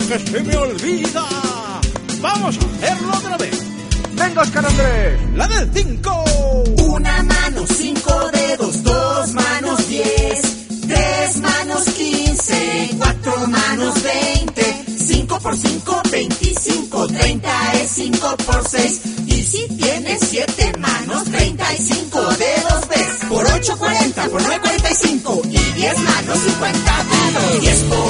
que se me olvida. Vamos a hacerlo otra vez. Venga, Oscar Andrés. La del 5. Una mano, 5 dedos, 2 manos, 10, 3 manos, 15, 4 manos, 20, 5 por 5, 25, 30 es 5 por 6. Y si tienes 7 manos, 35 dedos ves. Por 8, 40, por 9, 45. Y 10 manos, 50 dedos. 10 por